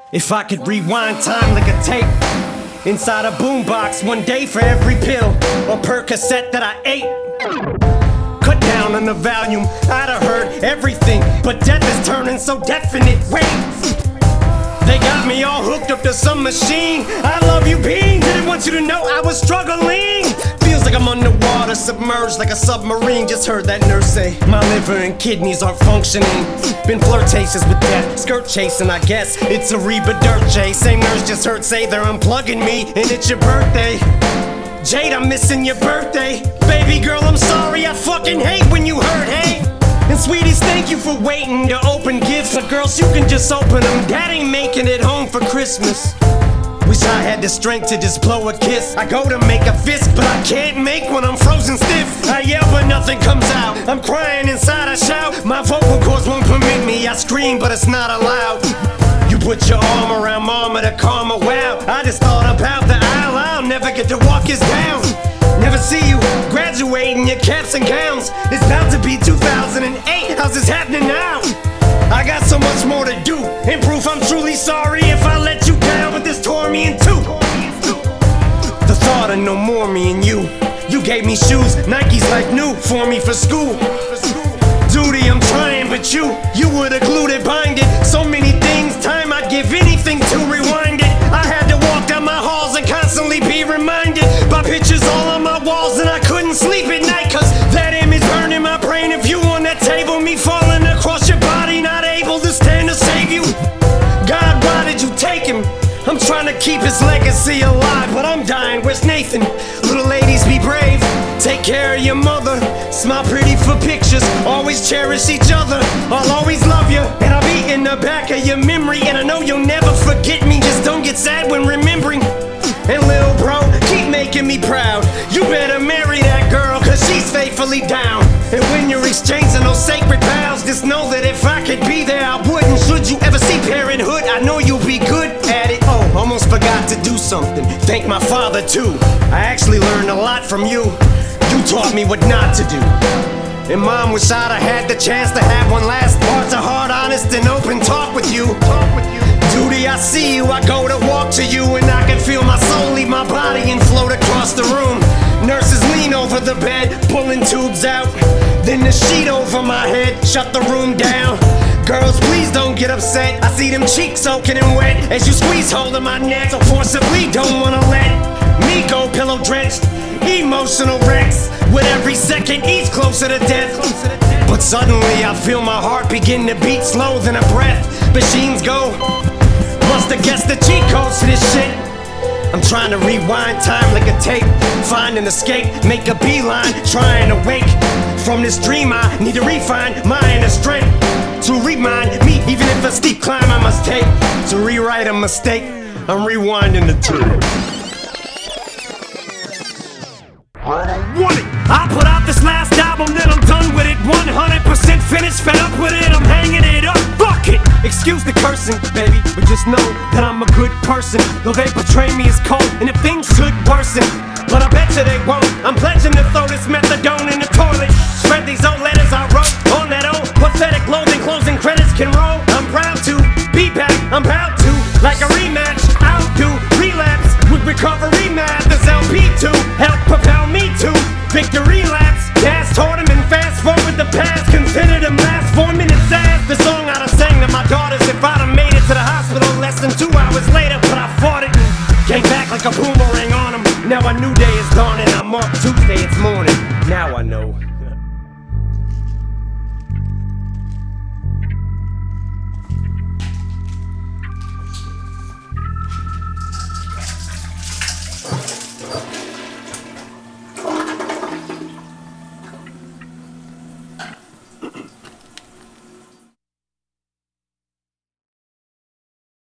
If I could rewind time like a tape inside a boombox, one day for every pill or Percocet that I ate. Cut down on the volume, I'd have heard everything, but death is turning so definite. Wait, they got me all hooked up to some machine. I love you, Bean. Didn't want you to know I was struggling. Feels like I'm underwater, submerged like a submarine. Just heard that nurse say my liver and kidneys aren't functioning. Been flirtatious with death, skirt chasing, I guess. It's a Reba Dirt J. Same nurse just heard say they're unplugging me, and it's your birthday. Jade, I'm missing your birthday. Baby girl, I'm sorry, I fucking hate when you hurt, hey. And sweeties, thank you for waiting to open gifts. But girls, you can just open them. Dad ain't making it home for Christmas. Wish I had the strength to just blow a kiss. I go to make a fist, but I can't make when I'm frozen stiff. I yell, but nothing comes out. I'm crying inside, I shout. My vocal cords won't permit me. I scream, but it's not allowed. You put your arm around mama to calm her. Wow, I just thought about the aisle. I'll never get to walk this down. Never see you graduating your caps and gowns. It's about to be 2008. How's this happening now? I got so much more to do. In proof, I'm truly sorry if I let you down, but this tore me in two. The thought of no more me and you. You gave me shoes, Nikes like new for me for school. Duty, I'm trying, but you would've glued it, bind it. So many things, time I'd give anything to rewind it. I had to walk down my halls and constantly be reminded by pictures all on my walls, and I couldn't sleep at night, cause that image burned in my brain of you on that table, me falling across your body, not able to stand to save you. God, why did you take him? I'm trying to keep his legacy alive, but I'm dying. Where's Nathan? Little ladies, be brave. Take care of your mother. Smile pretty for pictures. Always cherish each other. I'll always love you, and I'll be in the back of your memory. And I know you'll never forget me. Just don't get sad when remembering. And lil' bro, keep making me proud. You better marry that girl, cause she's faithfully down. And when you're exchanging those sacred vows, just know that if I could be there, I would. And should you ever see Parenthood, I know you'll be good at it. Oh, almost forgot to do something. Thank my father too. I actually learned a lot from you. You taught me what not to do. And mom, wish I'd have had the chance to have one last heart-to-heart, honest and open talk with you. Duty, I see you, I go to walk to you, and I can feel my soul leave my body and float across the room. Nurses lean over the bed, pulling tubes out. Then the sheet over my head, shut the room down. Girls, please don't get upset. I see them cheeks soaking and wet as you squeeze hold of my neck. So forcibly don't wanna let me go, pillow drenched. Emotional wrecks with every second each closer to death. But suddenly I feel my heart begin to beat slower than a breath. Machines go. Must have guessed the cheat codes to this shit. I'm trying to rewind time like a tape. Find an escape, make a beeline. Trying to wake from this dream. I need to refine my inner strength to remind me, even if a steep climb I must take to rewrite a mistake. I'm rewinding the tape. I put out this last album, then I'm done with it. 100% finished, fed up with it, I'm hanging it up. Fuck it! Excuse the cursing, baby, but just know that I'm a good person. Though they portray me as cold, and if things should worsen, but I bet you they won't. I'm pledging to throw this methadone in the toilet. Spread these old letters I wrote on that old pathetic loathing. Closing credits can roll. I'm proud to be back, I'm proud to. Like a rematch, I'll do relapse with recovery math. This LP to help propel me to victory laps. Gas toward him and fast forward the past. Consider them last 4 minutes as the song I'd have sang to my daughters if I'd have made it to the hospital less than 2 hours later. But I fought it and came back like a boomerang on them. Now a new day is dawning. I'm up Tuesday, it's morning. Now I know.